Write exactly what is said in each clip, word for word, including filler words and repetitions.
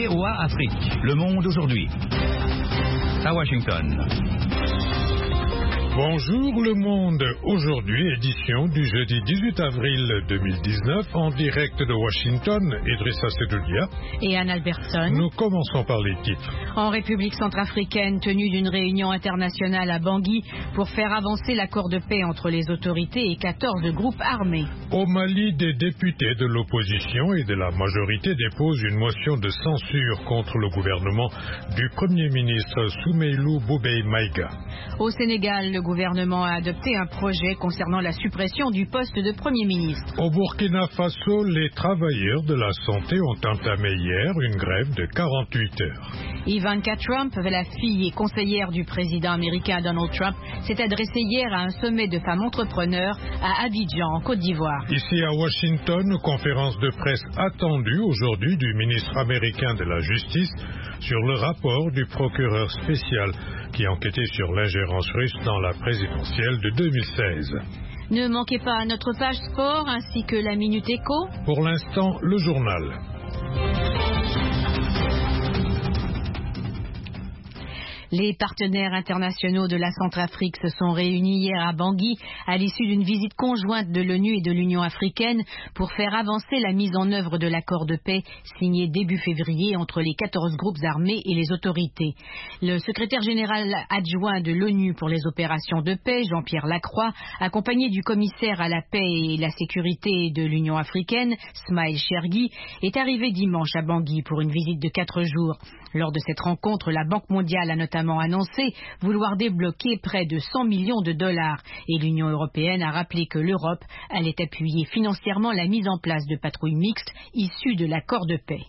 V O A Afrique, Le Monde aujourd'hui. À Washington. Bonjour Le Monde, aujourd'hui édition du jeudi dix-huit avril deux mille dix-neuf en direct de Washington, Idrissa Sedoudia et Anne Albertson. Nous commençons par les titres. En République centrafricaine, tenue d'une réunion internationale à Bangui pour faire avancer l'accord de paix entre les autorités et quatorze groupes armés. Au Mali, des députés de l'opposition et de la majorité déposent une motion de censure contre le gouvernement du Premier ministre Soumeylou Boubèye Maïga. Au Sénégal, le gouvernement a adopté un projet concernant la suppression du poste de Premier ministre. Au Burkina Faso, les travailleurs de la santé ont entamé hier une grève de quarante-huit heures. Ivanka Trump, la fille et conseillère du président américain Donald Trump, s'est adressée hier à un sommet de femmes entrepreneurs à Abidjan, en Côte d'Ivoire. Ici à Washington, conférence de presse attendue aujourd'hui du ministre américain de la Justice sur le rapport du procureur spécial qui enquêtait sur l'ingérence russe dans la présidentielle de deux mille seize. Ne manquez pas notre page sport ainsi que la Minute Éco. Pour l'instant, le journal. Les partenaires internationaux de la Centrafrique se sont réunis hier à Bangui à l'issue d'une visite conjointe de l'ONU et de l'Union africaine pour faire avancer la mise en œuvre de l'accord de paix signé début février entre les quatorze groupes armés et les autorités. Le secrétaire général adjoint de l'ONU pour les opérations de paix, Jean-Pierre Lacroix, accompagné du commissaire à la paix et la sécurité de l'Union africaine, Smaïl Chergui, est arrivé dimanche à Bangui pour une visite de quatre jours. Lors de cette rencontre, la Banque mondiale a notamment annoncé vouloir débloquer près de cent millions de dollars et l'Union européenne a rappelé que l'Europe allait appuyer financièrement la mise en place de patrouilles mixtes issues de l'accord de paix.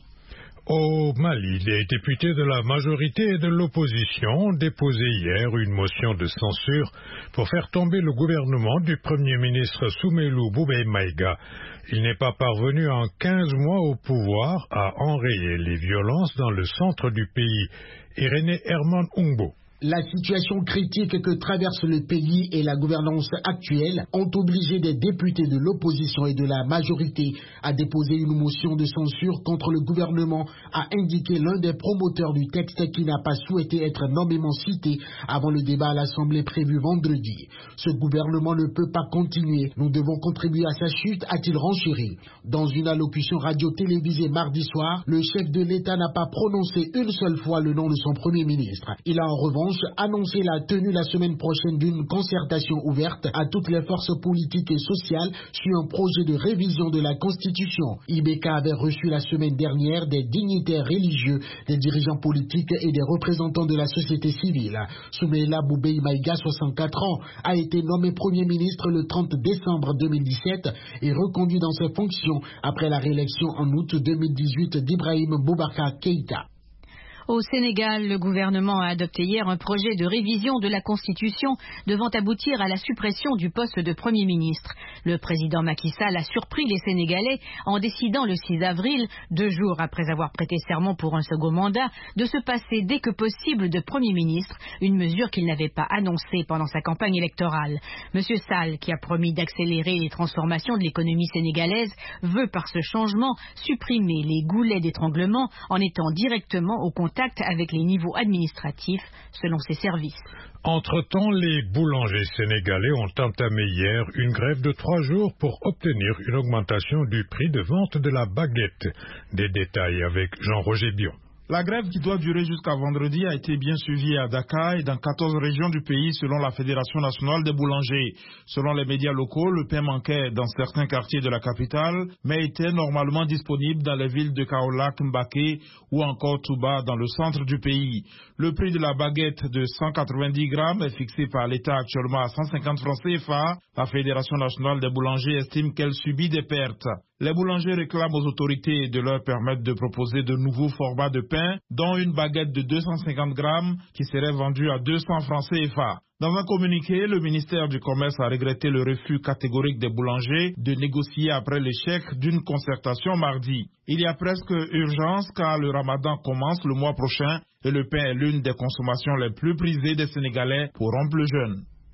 Au Mali, les députés de la majorité et de l'opposition ont déposé hier une motion de censure pour faire tomber le gouvernement du Premier ministre Soumeylou Boubèye Maïga. Il n'est pas parvenu en quinze mois au pouvoir à enrayer les violences dans le centre du pays. Irénée Herman Ungbo. La situation critique que traverse le pays et la gouvernance actuelle ont obligé des députés de l'opposition et de la majorité à déposer une motion de censure contre le gouvernement, a indiqué l'un des promoteurs du texte qui n'a pas souhaité être nommément cité avant le débat à l'Assemblée prévu vendredi. Ce gouvernement ne peut pas continuer. Nous devons contribuer à sa chute, a-t-il renchéri. Dans une allocution radio-télévisée mardi soir, le chef de l'État n'a pas prononcé une seule fois le nom de son Premier ministre. Il a en revanche annoncer la tenue la semaine prochaine d'une concertation ouverte à toutes les forces politiques et sociales sur un projet de révision de la Constitution. I B K avait reçu la semaine dernière des dignitaires religieux, des dirigeants politiques et des représentants de la société civile. Soumeylou Boubèye Maïga, soixante-quatre ans, a été nommé Premier ministre le trente décembre deux mille dix-sept et reconduit dans ses fonctions après la réélection en août deux mille dix-huit d'Ibrahim Boubacar Keïta. Au Sénégal, le gouvernement a adopté hier un projet de révision de la Constitution devant aboutir à la suppression du poste de Premier ministre. Le président Macky Sall a surpris les Sénégalais en décidant le six avril, deux jours après avoir prêté serment pour un second mandat, de se passer dès que possible de Premier ministre, une mesure qu'il n'avait pas annoncée pendant sa campagne électorale. Monsieur Sall, qui a promis d'accélérer les transformations de l'économie sénégalaise, veut par ce changement supprimer les goulets d'étranglement en étant directement au contact avec les niveaux administratifs, selon ses services. Entre-temps, les boulangers sénégalais ont entamé hier une grève de trois jours pour obtenir une augmentation du prix de vente de la baguette. Des détails avec Jean-Roger Bion. La grève qui doit durer jusqu'à vendredi a été bien suivie à Dakar et dans quatorze régions du pays selon la Fédération nationale des boulangers. Selon les médias locaux, le pain manquait dans certains quartiers de la capitale, mais était normalement disponible dans les villes de Kaolack, Mbaké ou encore Touba dans le centre du pays. Le prix de la baguette de cent quatre-vingt-dix grammes est fixé par l'État actuellement à cent cinquante francs C F A. La Fédération nationale des boulangers estime qu'elle subit des pertes. Les boulangers réclament aux autorités de leur permettre de proposer de nouveaux formats de pain, dont une baguette de deux cent cinquante grammes qui serait vendue à deux cents francs C F A. Dans un communiqué, le ministère du Commerce a regretté le refus catégorique des boulangers de négocier après l'échec d'une concertation mardi. Il y a presque urgence car le ramadan commence le mois prochain et le pain est l'une des consommations les plus prisées des Sénégalais pour hommes plus jeunes.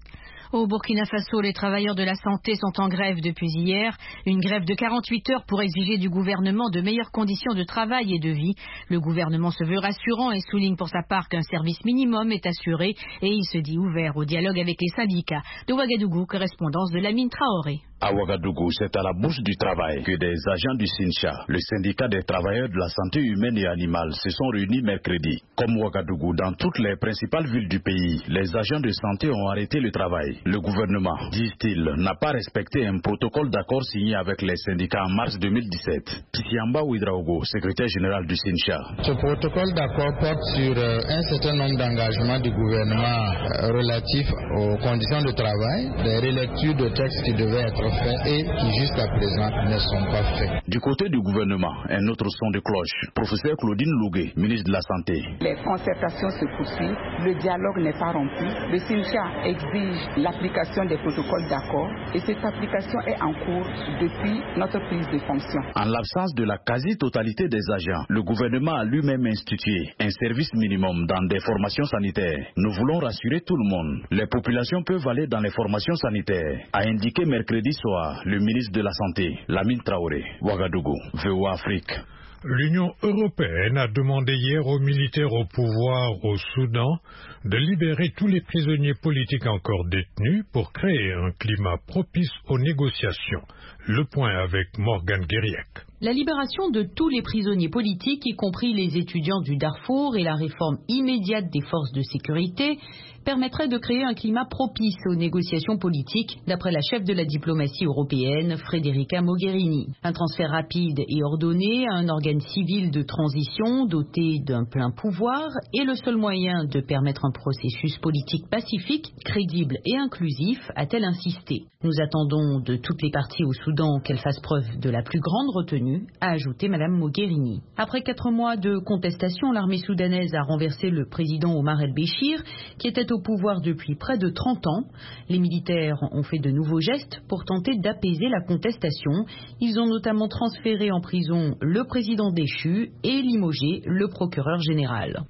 Au Burkina Faso, les travailleurs de la santé sont en grève depuis hier. Une grève de quarante-huit heures pour exiger du gouvernement de meilleures conditions de travail et de vie. Le gouvernement se veut rassurant et souligne pour sa part qu'un service minimum est assuré et il se dit ouvert au dialogue avec les syndicats. De Ouagadougou, correspondance de Lamine Traoré. À Ouagadougou, c'est à la Bourse du Travail que des agents du SYNCHA, le syndicat des travailleurs de la santé humaine et animale, se sont réunis mercredi. Comme Ouagadougou, dans toutes les principales villes du pays, les agents de santé ont arrêté le travail. Le gouvernement, disent-ils, n'a pas respecté un protocole d'accord signé avec les syndicats en mars deux mille dix-sept. Siamba Ouidraogo, secrétaire général du SYNCHA. Ce protocole d'accord porte sur euh, un certain nombre d'engagements du gouvernement euh, relatifs aux conditions de travail, des relectures de textes qui devaient être faits et qui jusqu'à présent ne sont pas faits. Du côté du gouvernement, un autre son de cloche. Professeur Claudine Lougué, ministre de la Santé. Les concertations se poursuivent, le dialogue n'est pas rompu. Le SYNCHA exige l'application des protocoles d'accord et cette application est en cours depuis notre prise de fonction. En l'absence de la quasi-totalité des agents, le gouvernement a lui-même institué un service minimum dans des formations sanitaires. Nous voulons rassurer tout le monde. Les populations peuvent aller dans les formations sanitaires, a indiqué mercredi soir le ministre de la Santé, Lamine Traoré. Ouagadougou, V O A Afrique. L'Union européenne a demandé hier aux militaires au pouvoir au Soudan de libérer tous les prisonniers politiques encore détenus pour créer un climat propice aux négociations. Le point avec Morgane Guériec. La libération de tous les prisonniers politiques, y compris les étudiants du Darfour, et la réforme immédiate des forces de sécurité permettrait de créer un climat propice aux négociations politiques, d'après la chef de la diplomatie européenne, Federica Mogherini. Un transfert rapide et ordonné à un organe civil de transition doté d'un plein pouvoir est le seul moyen de permettre un processus politique pacifique, crédible et inclusif, a-t-elle insisté. Nous attendons de toutes les parties au Soudan qu'elles fassent preuve de la plus grande retenue, a ajouté Mme Mogherini. Après quatre mois de contestation, l'armée soudanaise a renversé le président Omar el-Béchir, qui était au pouvoir depuis près de trente ans. Les militaires ont fait de nouveaux gestes pour tenter d'apaiser la contestation. Ils ont notamment transféré en prison le président déchu et limogé le procureur général.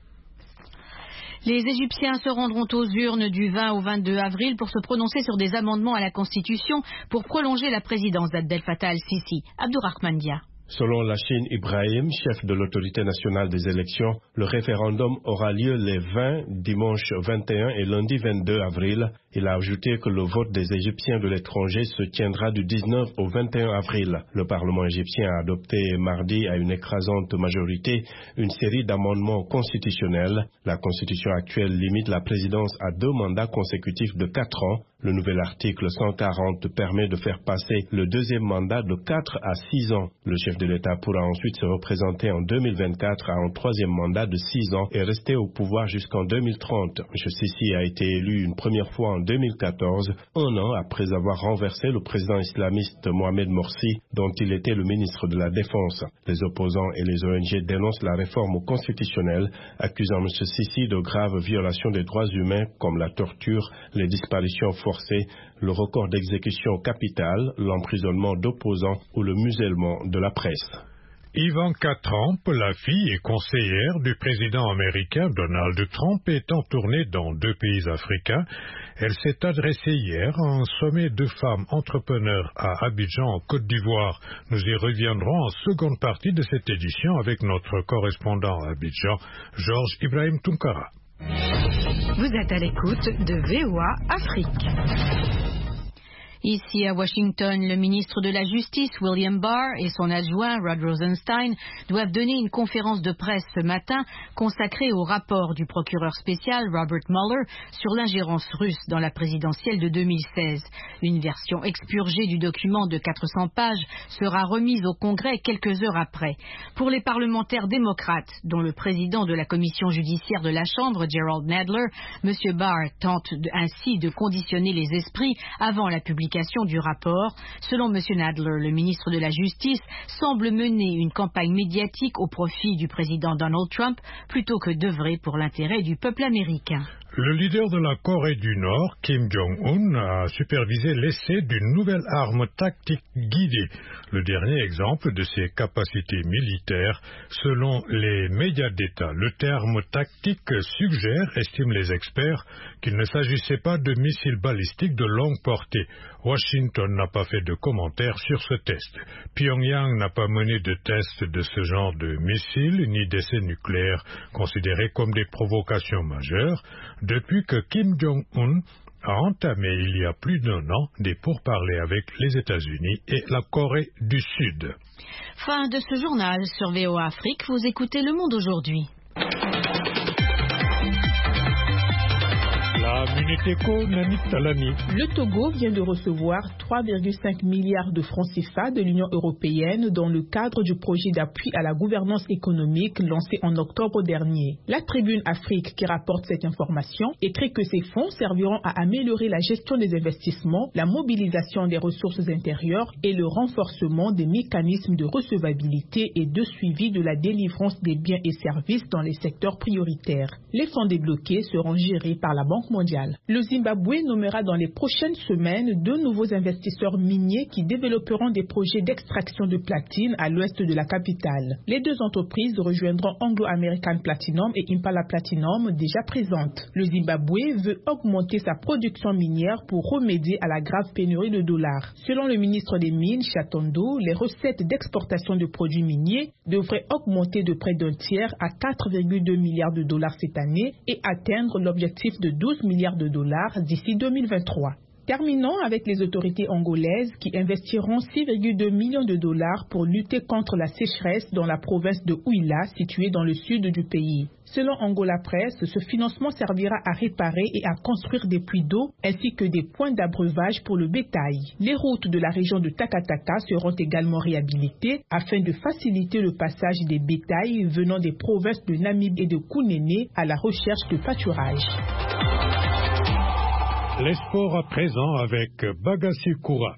Les Égyptiens se rendront aux urnes du vingt au vingt-deux avril pour se prononcer sur des amendements à la Constitution pour prolonger la présidence d'Abdel Fattah el-Sisi. Abdourahmane Dia. Selon Lachine Ibrahim, chef de l'autorité nationale des élections, le référendum aura lieu les vingt, dimanche vingt et un et lundi vingt-deux avril. Il a ajouté que le vote des Égyptiens de l'étranger se tiendra du dix-neuf au vingt et un avril. Le Parlement égyptien a adopté mardi à une écrasante majorité une série d'amendements constitutionnels. La Constitution actuelle limite la présidence à deux mandats consécutifs de quatre ans. Le nouvel article cent quarante permet de faire passer le deuxième mandat de quatre à six ans. Le chef de l'État pourra ensuite se représenter en deux mille vingt-quatre à un troisième mandat de six ans et rester au pouvoir jusqu'en deux mille trente. M. Sisi a été élu une première fois en deux mille quatorze, un an après avoir renversé le président islamiste Mohamed Morsi, dont il était le ministre de la Défense. Les opposants et les O N G dénoncent la réforme constitutionnelle, accusant M. Sisi de graves violations des droits humains comme la torture, les disparitions forcées, le record d'exécution capitale, l'emprisonnement d'opposants ou le musellement de la presse. Ivanka Trump, la fille et conseillère du président américain Donald Trump, est en tournée dans deux pays africains. Elle s'est adressée hier à un sommet de femmes entrepreneurs à Abidjan, en Côte d'Ivoire. Nous y reviendrons en seconde partie de cette édition avec notre correspondant à Abidjan, Georges Ibrahim Tunkara. Vous êtes à l'écoute de V O A Afrique. Ici à Washington, le ministre de la Justice, William Barr, et son adjoint, Rod Rosenstein, doivent donner une conférence de presse ce matin consacrée au rapport du procureur spécial, Robert Mueller, sur l'ingérence russe dans la présidentielle de deux mille seize. Une version expurgée du document de quatre cents pages sera remise au Congrès quelques heures après. Pour les parlementaires démocrates, dont le président de la commission judiciaire de la Chambre, Gerald Nadler, M. Barr tente ainsi de conditionner les esprits avant la publication du rapport. Selon M. Nadler, le ministre de la Justice semble mener une campagne médiatique au profit du président Donald Trump plutôt que d'œuvrer pour l'intérêt du peuple américain. Le leader de la Corée du Nord, Kim Jong-un, a supervisé l'essai d'une nouvelle arme tactique guidée, le dernier exemple de ses capacités militaires. Selon les médias d'État, le terme tactique suggère, estiment les experts, qu'il ne s'agissait pas de missiles balistiques de longue portée. Washington n'a pas fait de commentaires sur ce test. Pyongyang n'a pas mené de test de ce genre de missiles ni d'essais nucléaires considérés comme des provocations majeures depuis que Kim Jong-un a entamé il y a plus d'un an des pourparlers avec les États-Unis et la Corée du Sud. Fin de ce journal sur V O A Afrique. Vous écoutez Le Monde aujourd'hui. Le Togo vient de recevoir trois virgule cinq milliards de francs C F A de l'Union européenne dans le cadre du projet d'appui à la gouvernance économique lancé en octobre dernier. La Tribune Afrique, qui rapporte cette information, écrit que ces fonds serviront à améliorer la gestion des investissements, la mobilisation des ressources intérieures et le renforcement des mécanismes de recevabilité et de suivi de la délivrance des biens et services dans les secteurs prioritaires. Les fonds débloqués seront gérés par la Banque mondiale. Le Zimbabwe nommera dans les prochaines semaines deux nouveaux investisseurs miniers qui développeront des projets d'extraction de platine à l'ouest de la capitale. Les deux entreprises rejoindront Anglo American Platinum et Impala Platinum déjà présentes. Le Zimbabwe veut augmenter sa production minière pour remédier à la grave pénurie de dollars. Selon le ministre des Mines, Chatondo, les recettes d'exportation de produits miniers devraient augmenter de près d'un tiers à quatre virgule deux milliards de dollars cette année et atteindre l'objectif de douze milliards de dollars d'ici deux mille vingt-trois. Terminons avec les autorités angolaises qui investiront six virgule deux millions de dollars pour lutter contre la sécheresse dans la province de Huila, située dans le sud du pays. Selon Angola Press, ce financement servira à réparer et à construire des puits d'eau ainsi que des points d'abreuvage pour le bétail. Les routes de la région de Takataka seront également réhabilitées afin de faciliter le passage des bétails venant des provinces de Namibie et de Kunene à la recherche de pâturage. Les sports à présent avec Bagassi Koura.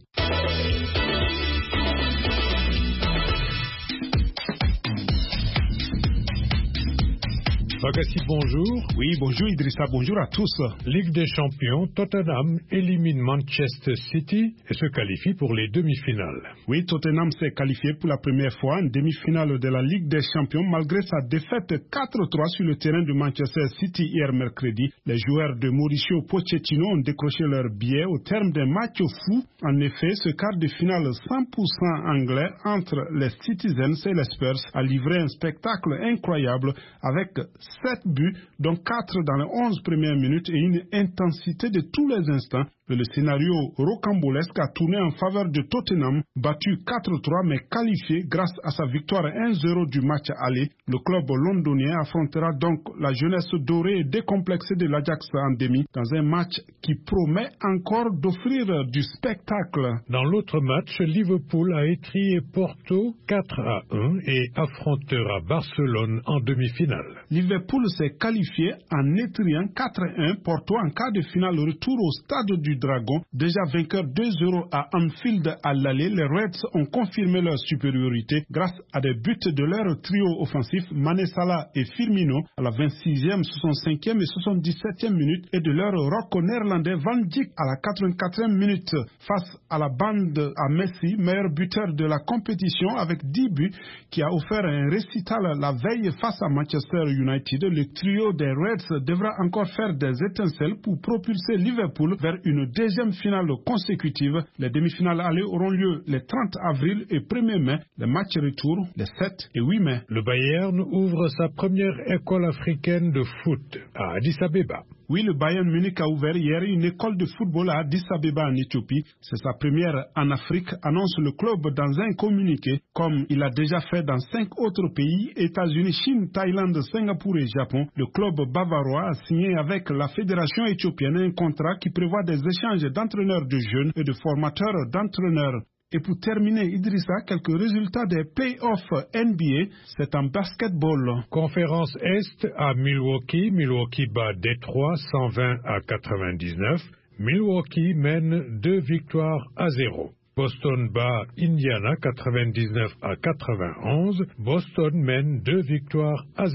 Bagassi, bonjour. Oui, bonjour Idrissa, bonjour à tous. Ligue des champions, Tottenham élimine Manchester City et se qualifie pour les demi-finales. Oui, Tottenham s'est qualifié pour la première fois en demi-finale de la Ligue des champions malgré sa défaite quatre trois sur le terrain de Manchester City hier mercredi. Les joueurs de Mauricio Pochettino ont décroché leur billet au terme d'un match fou. En effet, ce quart de finale cent pour cent anglais entre les Citizens et les Spurs a livré un spectacle incroyable avec sept buts, dont quatre dans les onze premières minutes et une intensité de tous les instants. Le scénario rocambolesque a tourné en faveur de Tottenham, battu quatre trois mais qualifié grâce à sa victoire un zéro du match aller. Le club londonien affrontera donc la jeunesse dorée et décomplexée de l'Ajax en demi dans un match qui promet encore d'offrir du spectacle. Dans l'autre match, Liverpool a étrié Porto quatre à un et affrontera Barcelone en demi-finale. Liverpool s'est qualifié en étriant quatre à un Porto en quart de finale retour au stade du Dragon. Déjà vainqueurs deux zéro à Anfield à l'aller, les Reds ont confirmé leur supériorité grâce à des buts de leur trio offensif Mané, Salah et Firmino à la vingt-sixième, soixante-cinquième et soixante-dix-septième minute et de leur rock néerlandais Van Dijk à la quatre-vingt-quatrième minute face à la bande à Messi, meilleur buteur de la compétition avec dix buts, qui a offert un récital la veille face à Manchester United. Le trio des Reds devra encore faire des étincelles pour propulser Liverpool vers une deuxième finale consécutive. Les demi-finales aller auront lieu les trente avril et premier mai. Les matchs retour les sept et huit mai. Le Bayern ouvre sa première école africaine de foot à Addis Abeba. Oui, le Bayern Munich a ouvert hier une école de football à Addis Abeba en Éthiopie. C'est sa première en Afrique, annonce le club dans un communiqué, comme il a déjà fait dans cinq autres pays, États-Unis, Chine, Thaïlande, Singapour et Japon. Le club bavarois a signé avec la fédération éthiopienne un contrat qui prévoit des échanges d'entraîneurs de jeunes et de formateurs d'entraîneurs. Et pour terminer, Idrissa, quelques résultats des play-offs N B A, c'est en basketball. Conférence Est à Milwaukee, Milwaukee bat Détroit cent vingt à quatre-vingt-dix-neuf. Milwaukee mène deux victoires à zéro. Boston bat Indiana quatre-vingt-dix-neuf à quatre-vingt-onze. Boston mène deux victoires à zéro.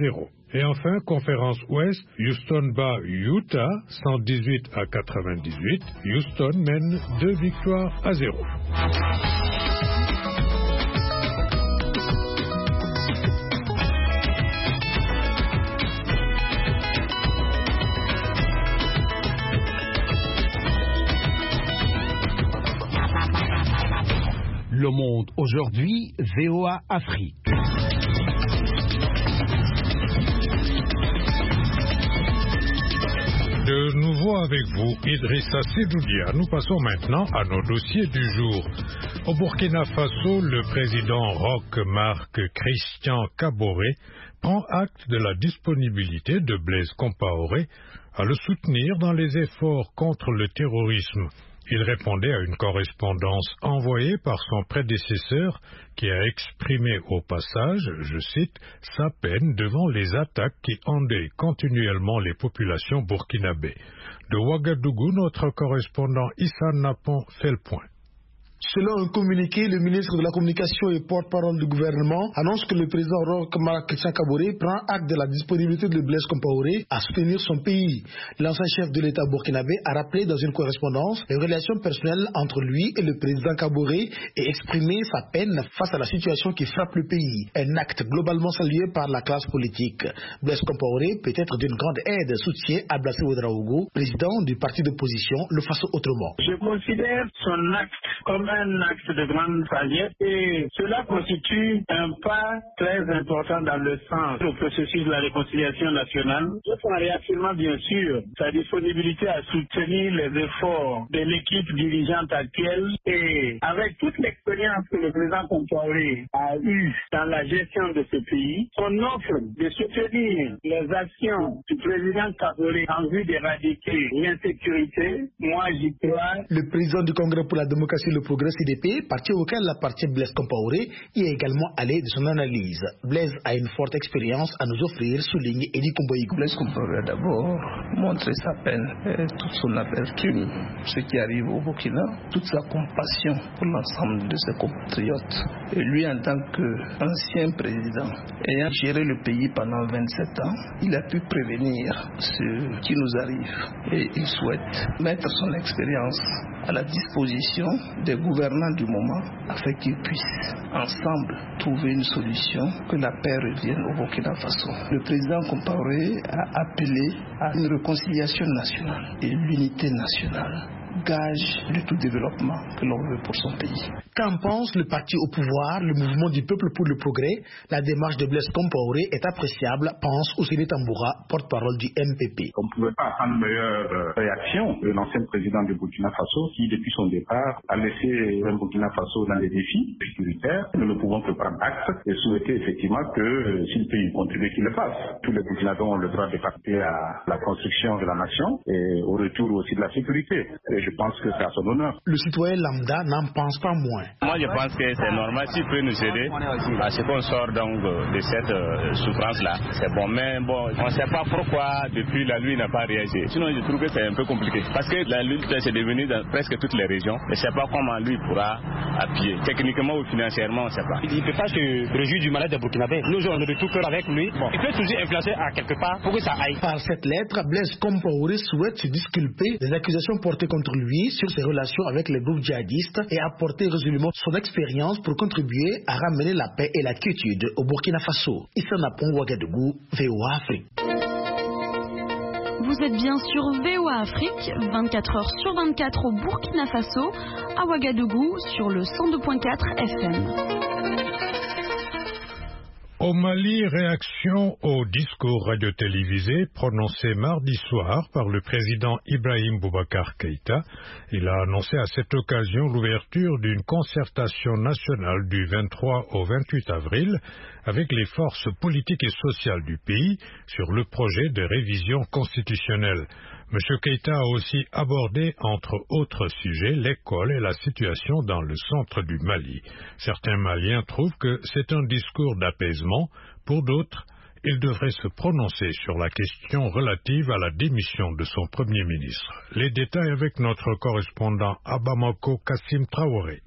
Et enfin, conférence Ouest, Houston bat Utah, cent dix-huit à quatre-vingt-dix-huit. Houston mène deux victoires à zéro. Le Monde aujourd'hui, V O A Afrique. De nouveau avec vous, Idrissa Sidoudia. Nous passons maintenant à nos dossiers du jour. Au Burkina Faso, le président Roch Marc Christian Kaboré prend acte de la disponibilité de Blaise Compaoré à le soutenir dans les efforts contre le terrorisme. Il répondait à une correspondance envoyée par son prédécesseur qui a exprimé au passage, je cite, sa peine devant les attaques qui endeuillent continuellement les populations burkinabées. De Ouagadougou, notre correspondant Issa Napon fait le point. Selon un communiqué, le ministre de la Communication et porte-parole du gouvernement annonce que le président Roch Marc Christian Kaboré prend acte de la disponibilité de Blaise Compaoré à soutenir son pays. L'ancien chef de l'État burkinabé a rappelé dans une correspondance les relations personnelles entre lui et le président Kaboré et exprimé sa peine face à la situation qui frappe le pays. Un acte globalement salué par la classe politique. Blaise Compaoré peut être d'une grande aide, soutient Ablassé Ouedraogo, président du parti d'opposition Le Faso Autrement. Je considère son acte comme un acte de grande sagesse et cela constitue un pas très important dans le sens du processus de la réconciliation nationale, tout en réaffirmant bien sûr sa disponibilité à soutenir les efforts de l'équipe dirigeante actuelle et avec toute l'expérience que le président Compaoré a eue dans la gestion de ce pays, son offre de soutenir les actions du président Kaboré en vue d'éradiquer l'insécurité, moi j'y crois. Le président du Congrès pour la démocratie et le progrès C D P, parti auquel appartient Blaise Compaoré, y est également allé de son analyse. Blaise a une forte expérience à nous offrir, souligne Edi Komboïgou. Blaise Compaoré a d'abord montré sa peine et toute son amertume, ce qui arrive au Burkina, toute sa compassion pour l'ensemble de ses compatriotes. Et lui, en tant qu'ancien président, ayant géré le pays pendant vingt-sept ans, il a pu prévenir ce qui nous arrive. Et il souhaite mettre son expérience à la disposition des gouvernants du moment afin qu'ils puissent ensemble trouver une solution, que la paix revienne au Burkina Faso. Le président Compaoré a appelé à une réconciliation nationale et l'unité nationale, gage de tout développement que l'on veut pour son pays. Qu'en pense le parti au pouvoir, le mouvement du peuple pour le progrès? La démarche de Blaise Compaoré est appréciable, pense Ousseini Tamboura, porte-parole du M P P. On ne pouvait pas attendre meilleure réaction de l'ancien président du Burkina Faso qui, depuis son départ, a laissé le Burkina Faso dans des défis sécuritaires. Nous ne pouvons que prendre acte et souhaiter effectivement que si le pays contribue, qu'il le fasse. Tous les Burkinabés ont le droit de participer à la construction de la nation et au retour aussi de la sécurité. Et je pense que c'est à son honneur. Le citoyen lambda n'en pense pas moins. Moi, je pense que c'est normal s'il peut nous aider à ce qu'on sort donc de cette euh, souffrance-là. C'est bon, mais bon, on ne sait pas pourquoi depuis la nuit il n'a pas réagi. Sinon, je trouve que c'est un peu compliqué. Parce que la lutte s'est devenue dans presque toutes les régions. Je ne sais pas comment lui pourra appuyer. Techniquement ou financièrement, on ne sait pas. Il ne peut pas se réjouir du malade des Burkinabés. Nous, on est de tout cœur avec lui. Bon. Il peut toujours influencer à quelque part pour que ça aille. Par cette lettre, Blaise Compaoré souhaite se disculper des accusations portées contre lui sur ses relations avec les groupes djihadistes et apporter résolument son expérience pour contribuer à ramener la paix et la quiétude au Burkina Faso. Issa Napon, Ouagadougou, V O A Afrique. Vous êtes bien sur V O A Afrique, vingt-quatre heures sur vingt-quatre au Burkina Faso, à Ouagadougou sur le cent deux virgule quatre F M. Au Mali, réaction au discours radio-télévisé prononcé mardi soir par le président Ibrahim Boubacar Keïta. Il a annoncé à cette occasion l'ouverture d'une concertation nationale du vingt-trois au vingt-huit avril avec les forces politiques et sociales du pays sur le projet de révision constitutionnelle. M. Keïta a aussi abordé, entre autres sujets, l'école et la situation dans le centre du Mali. Certains Maliens trouvent que c'est un discours d'apaisement. Pour d'autres, il devrait se prononcer sur la question relative à la démission de son Premier ministre. Les détails avec notre correspondant à Bamako, Kassim Traoré.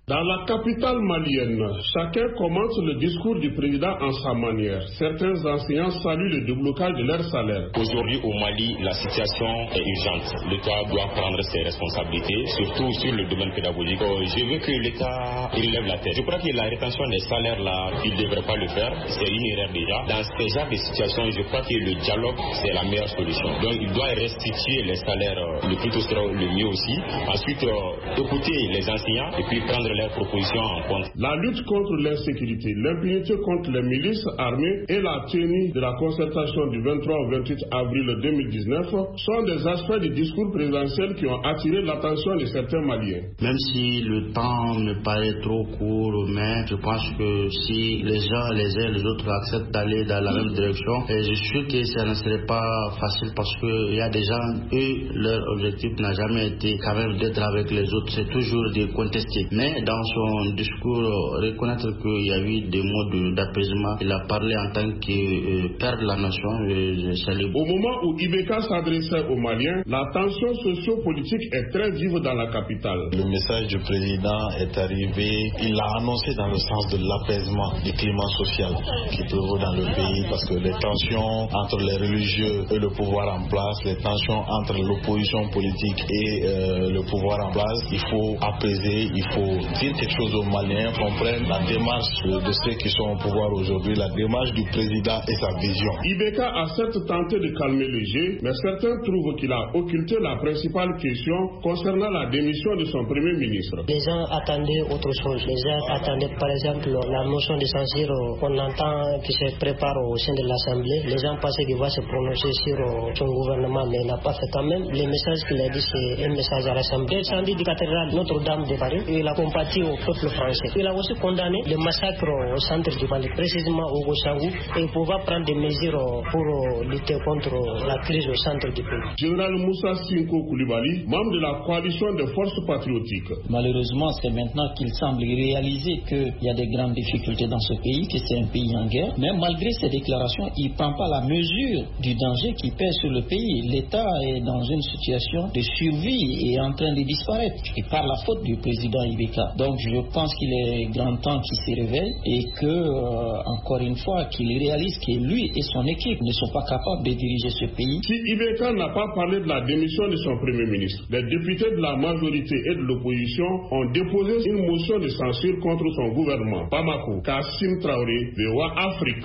Dans la capitale malienne, chacun commente le discours du président en sa manière. Certains enseignants saluent le déblocage de leur salaire. Aujourd'hui au Mali, la situation est urgente. L'État doit prendre ses responsabilités, surtout sur le domaine pédagogique. Je veux que l'État relève la tête. Je crois que la rétention des salaires là, il ne devrait pas le faire. C'est une erreur déjà. Dans ce genre de situation, je crois que le dialogue, c'est la meilleure solution. Donc il doit restituer les salaires le plus tôt sera le mieux aussi. Ensuite, euh, écouter les enseignants et puis prendre leurs propositions en compte. La lutte contre l'insécurité, l'impunité contre les milices armées et la tenue de la concertation du vingt-trois au vingt-huit avril deux mille dix-neuf sont des aspects du discours présidentiel qui ont attiré l'attention de certains Maliens. Même si le temps me paraît trop court, mais je pense que si les gens, les uns et les autres acceptent d'aller dans la même direction, et je suis sûr que ça ne serait pas facile parce qu'il y a des gens, eux, leur objectif n'a jamais été quand même d'être avec les autres, c'est toujours de contester. Mais dans son discours, reconnaître qu'il y a eu des mots d'apaisement, il a parlé en tant que euh, père de la nation, je, je salue. Au moment où Ibeka s'adressait aux Maliens, la tension socio-politique est très vive dans la capitale. Le message du président est arrivé, il l'a annoncé dans le sens de l'apaisement du climat social qui prévaut dans le pays, parce que les tensions entre les religieux et le pouvoir en place, les tensions entre l'opposition politique et euh, le pouvoir en place, il faut apaiser, il faut dire quelque chose aux Maliens, comprendre la démarche de ceux qui sont au pouvoir aujourd'hui, la démarche du président et sa vision. Ibeka a certes tenté de calmer les jeux, mais certains trouvent qu'il a occulté la principale question concernant la démission de son premier ministre. Les gens attendaient autre chose. Les gens attendaient par exemple la motion de censure qu'on entend qui se prépare au sein de l'Assemblée. Les gens pensaient qu'il va se prononcer sur son gouvernement, mais il n'a pas fait quand même. Les messages qu'il a dit, c'est un message à l'Assemblée. L'incendie de cathédrale Notre-Dame de Paris, il a compati au peuple français. Il a aussi condamné le massacre au centre du Mali, précisément au Gossangou, et il pouvoir prendre des mesures pour lutter contre la crise au centre du pays. Général Moussa Sinko Koulibaly, membre de la coalition des forces patriotiques. Malheureusement, c'est maintenant qu'il semble réaliser qu'il y a des grandes difficultés dans ce pays, que c'est un pays en guerre. Mais malgré ces déclarations, il ne prend pas la mesure du danger qui pèse sur le pays. L'État est dans une situation de survie et est en train de disparaître. Et par la faute du président Ibeka. Donc je pense qu'il est grand temps qu'il se réveille et que, euh, encore une fois, qu'il réalise que lui et son équipe ne sont pas capables de diriger ce pays. Si Ibeka n'a pas parlé de la démission de son premier ministre, les députés de la majorité et de l'opposition ont déposé une motion de censure contre son gouvernement. Bamako, Kassim Traoré, V O A Afrique.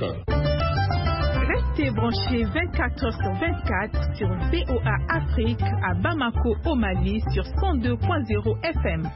Restez branchés vingt-quatre heures sur vingt-quatre sur V O A Afrique à Bamako au Mali sur cent deux point zéro F M.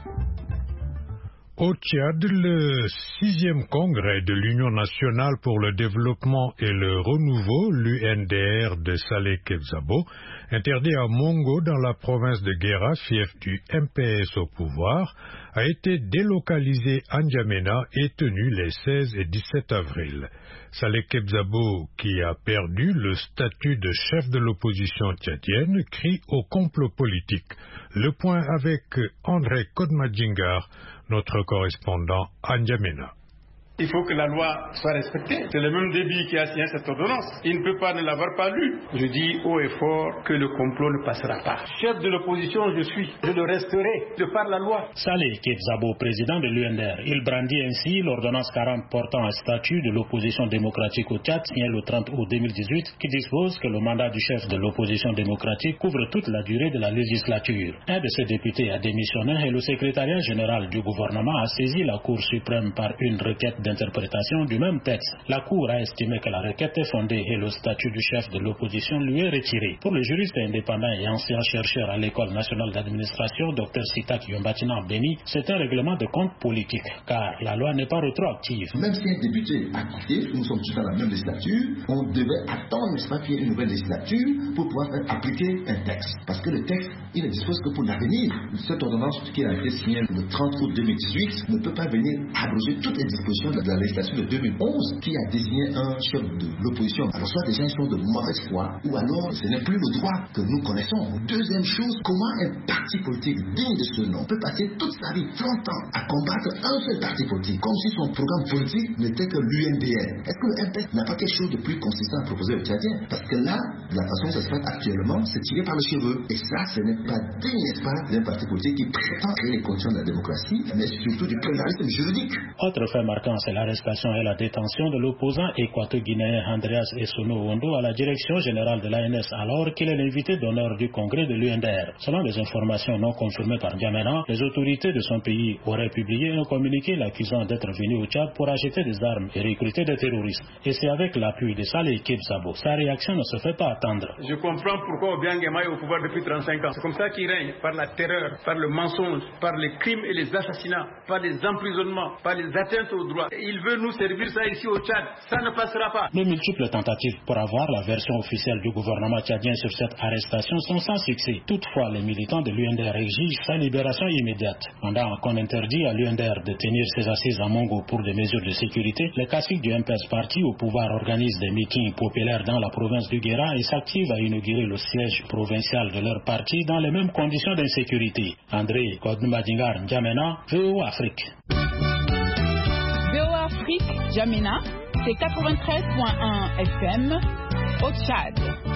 Au Tchad, le sixième congrès de l'Union nationale pour le développement et le renouveau, l'U N D R de Saleh Kebzabo, interdit à Mongo dans la province de Guéra, fief du M P S au pouvoir, a été délocalisé à N'Djamena et tenu les seize et dix-sept avril. Saleh Kebzabo, qui a perdu le statut de chef de l'opposition tchadienne, crie au complot politique. Le point avec André Kodmadjingar, notre correspondant à N'Djamena. Il faut que la loi soit respectée. C'est le même débit qui a signé cette ordonnance. Il ne peut pas ne l'avoir pas lu. Je dis haut et fort que le complot ne passera pas. Chef de l'opposition, je suis. Je le resterai de par la loi. Saleh Kebzabo, président de l'U N D R. Il brandit ainsi l'ordonnance quarante portant un statut de l'opposition démocratique au Tchad, signée le trente août deux mille dix-huit, qui dispose que le mandat du chef de l'opposition démocratique couvre toute la durée de la législature. Un de ses députés a démissionné et le secrétariat général du gouvernement a saisi la Cour suprême par une requête d'interprétation du même texte. La Cour a estimé que la requête est fondée et le statut du chef de l'opposition lui est retiré. Pour le juriste indépendant et ancien chercheur à l'École nationale d'administration, Dr Sitak Yombatina Beni, c'est un règlement de compte politique, car la loi n'est pas rétroactive. Même si un député a quitté, nous sommes tous dans la même législature, on devait attendre, n'est-ce pas, qu'il y ait une nouvelle législature pour pouvoir faire appliquer un texte. Parce que le texte, il ne dispose que pour l'avenir. Cette ordonnance qui a été signée le trente août deux mille dix-huit ne peut pas venir abroger toutes les dispositions de la législature de deux mille onze qui a désigné un chef de l'opposition. Alors soit des gens sont de mauvaise foi, ou alors ce n'est plus le droit que nous connaissons. Deuxième chose, comment un parti politique digne de ce nom peut passer toute sa vie, trente ans, à combattre un seul parti politique, comme si son programme politique n'était que l'U N D R. Est-ce que le M P S n'a pas quelque chose de plus consistant à proposer aux Tchadiens? Parce que là, de la façon dont ça se passe actuellement, c'est tiré par les cheveux. Et ça, ce n'est pas digne, n'est-ce pas, d'un parti politique qui prétend créer les conditions de la démocratie, mais surtout du pluralisme juridique. Autre fait marquant, c'est l'arrestation et la détention de l'opposant équato-guinéen Andreas Essono Ondo à la direction générale de l'A N S, alors qu'il est l'invité d'honneur du congrès de l'U N D R. Selon les informations non confirmées par N'Djamena, les autorités de son pays auraient publié un communiqué l'accusant d'être venu au Tchad pour acheter des armes et recruter des terroristes. Et c'est avec l'appui de Saleh Kebsabo. Sa réaction ne se fait pas attendre. Je comprends pourquoi Obiang Nguema est au pouvoir depuis trente-cinq ans. C'est comme ça qu'il règne, par la terreur, par le mensonge, par les crimes et les assassinats, par les emprisonnements, par les atteintes aux droits. Il veut nous servir ça ici au Tchad. Ça ne passera pas. Les multiples tentatives pour avoir la version officielle du gouvernement tchadien sur cette arrestation sont sans succès. Toutefois, les militants de l'U N D R exigent sa libération immédiate. Pendant qu'on interdit à l'U N D R de tenir ses assises à Mongo pour des mesures de sécurité, les caciques du M P S parti au pouvoir organisent des meetings populaires dans la province du Guéra et s'activent à inaugurer le siège provincial de leur parti dans les mêmes conditions d'insécurité. André Kodmadingar N'Djamena, V O Afrique. V O Afrique, N'Djamena, c'est quatre-vingt-treize point un F M au Tchad.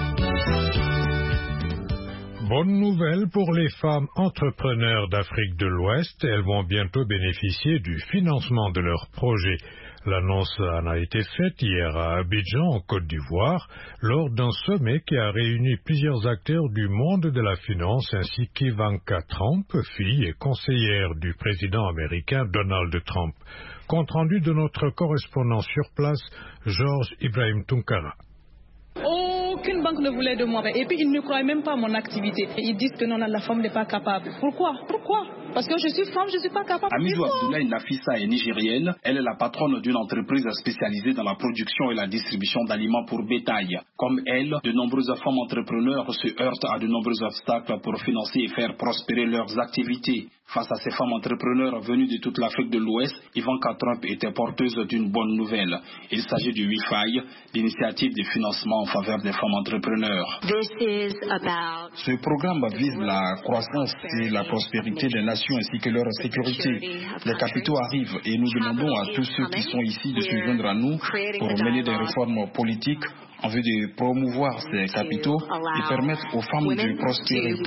Bonne nouvelle pour les femmes entrepreneurs d'Afrique de l'Ouest. Elles vont bientôt bénéficier du financement de leurs projets. L'annonce en a été faite hier à Abidjan, en Côte d'Ivoire, lors d'un sommet qui a réuni plusieurs acteurs du monde de la finance ainsi qu'Ivanka Trump, fille et conseillère du président américain Donald Trump. Compte rendu de notre correspondant sur place, Georges Ibrahim Tunkara. Aucune banque ne voulait de moi. Et puis ils ne croient même pas à mon activité. Ils disent que non, la femme n'est pas capable. Pourquoi Pourquoi Parce que je suis femme, je ne suis pas capable. Amidou Abdoulaye Nafissa est nigérienne. Elle est la patronne d'une entreprise spécialisée dans la production et la distribution d'aliments pour bétail. Comme elle, de nombreuses femmes entrepreneurs se heurtent à de nombreux obstacles pour financer et faire prospérer leurs activités. Face à ces femmes entrepreneurs venues de toute l'Afrique de l'Ouest, Ivanka Trump était porteuse d'une bonne nouvelle. Il s'agit du WIFI, l'initiative de financement en faveur des femmes entrepreneurs. Ce programme vise la croissance et la prospérité des nations ainsi que leur sécurité. Les capitaux arrivent et nous demandons à tous ceux qui sont ici de se joindre à nous pour mener des réformes politiques en vue de promouvoir ces capitaux et permettre aux femmes de prospérer.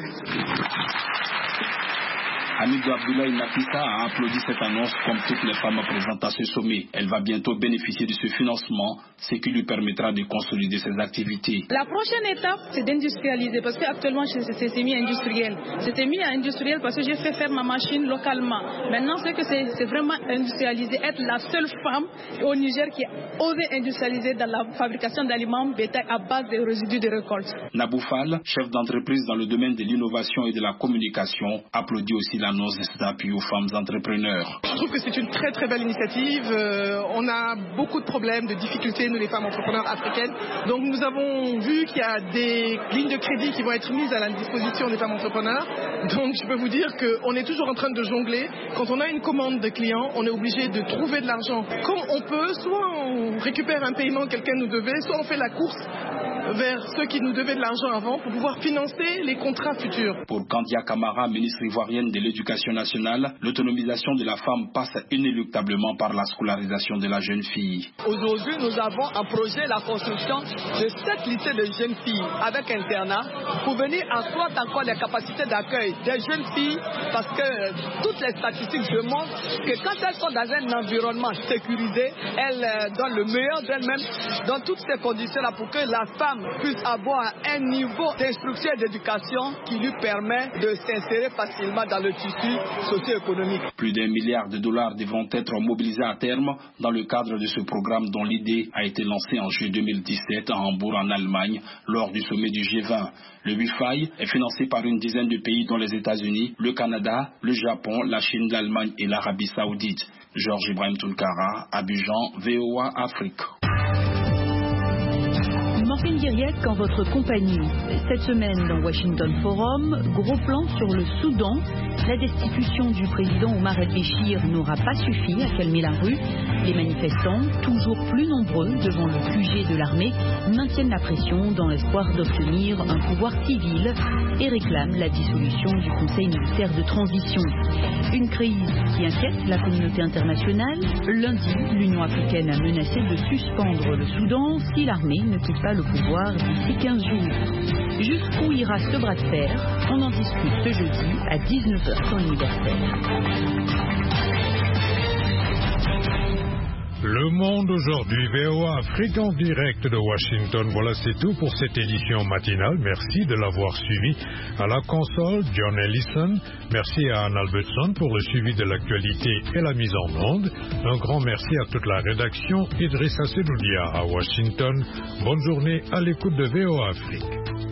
Amidou Abdoulaye Nafissa a applaudi cette annonce comme toutes les femmes présentes à ce sommet. Elle va bientôt bénéficier de ce financement, ce qui lui permettra de consolider ses activités. La prochaine étape, c'est d'industrialiser parce qu'actuellement, c'est semi-industriel. C'est semi-industriel parce que j'ai fait faire ma machine localement. Maintenant, c'est que c'est vraiment industrialisé. Être la seule femme au Niger qui a osé industrialiser dans la fabrication d'aliments bétail à base des résidus de récolte. Naboufal, chef d'entreprise dans le domaine de l'innovation et de la communication, applaudit aussi la l'annonce de cet appui aux femmes entrepreneurs. Je trouve que c'est une très très belle initiative. Euh, on a beaucoup de problèmes, de difficultés, nous les femmes entrepreneurs africaines. Donc nous avons vu qu'il y a des lignes de crédit qui vont être mises à la disposition des femmes entrepreneurs. Donc je peux vous dire qu'on est toujours en train de jongler. Quand on a une commande de clients, on est obligé de trouver de l'argent comme on peut. Soit on récupère un paiement que quelqu'un nous devait, soit on fait la course vers ceux qui nous devaient de l'argent avant pour pouvoir financer les contrats futurs. Pour Kandia Kamara, ministre ivoirienne de l'Éducation nationale, l'autonomisation de la femme passe inéluctablement par la scolarisation de la jeune fille. Aujourd'hui, nous avons un projet, la construction de sept lycées de jeunes filles avec internat pour venir accroître encore les capacités d'accueil des jeunes filles parce que toutes les statistiques démontrent que quand elles sont dans un environnement sécurisé, elles donnent le meilleur d'elles-mêmes dans toutes ces conditions-là pour que la femme puisse avoir un niveau d'instruction et d'éducation qui lui permet de s'insérer facilement dans le tissu socio-économique. Plus d'un milliard de dollars devront être mobilisés à terme dans le cadre de ce programme dont l'idée a été lancée en juillet deux mille dix-sept à Hambourg en Allemagne lors du sommet du G vingt. Le WIFI est financé par une dizaine de pays dont les États-Unis, le Canada, le Japon, la Chine, l'Allemagne et l'Arabie Saoudite. Georges Ibrahim Tunkara, Abidjan, V O A Afrique. Morphine Diriek en votre compagnie. Cette semaine dans Washington Forum, gros plan sur le Soudan. La destitution du président Omar el-Béchir n'aura pas suffi à calmer la rue. Les manifestants, toujours plus nombreux devant le Q G de l'armée, maintiennent la pression dans l'espoir d'obtenir un pouvoir civil et réclament la dissolution du Conseil militaire de transition. Une crise qui inquiète la communauté internationale. Lundi, l'Union africaine a menacé de suspendre le Soudan si l'armée ne quitte pas le pouvoir d'ici quinze jours. Jusqu'où ira ce bras de fer? On en discute ce jeudi à dix-neuf heures temps universel. Le Monde aujourd'hui, V O A Afrique en direct de Washington. Voilà, c'est tout pour cette édition matinale. Merci de l'avoir suivi. À la console, John Ellison. Merci à Anne Albertson pour le suivi de l'actualité et la mise en onde. Un grand merci à toute la rédaction. Idrissa Sedoudia à Washington. Bonne journée à l'écoute de V O A Afrique.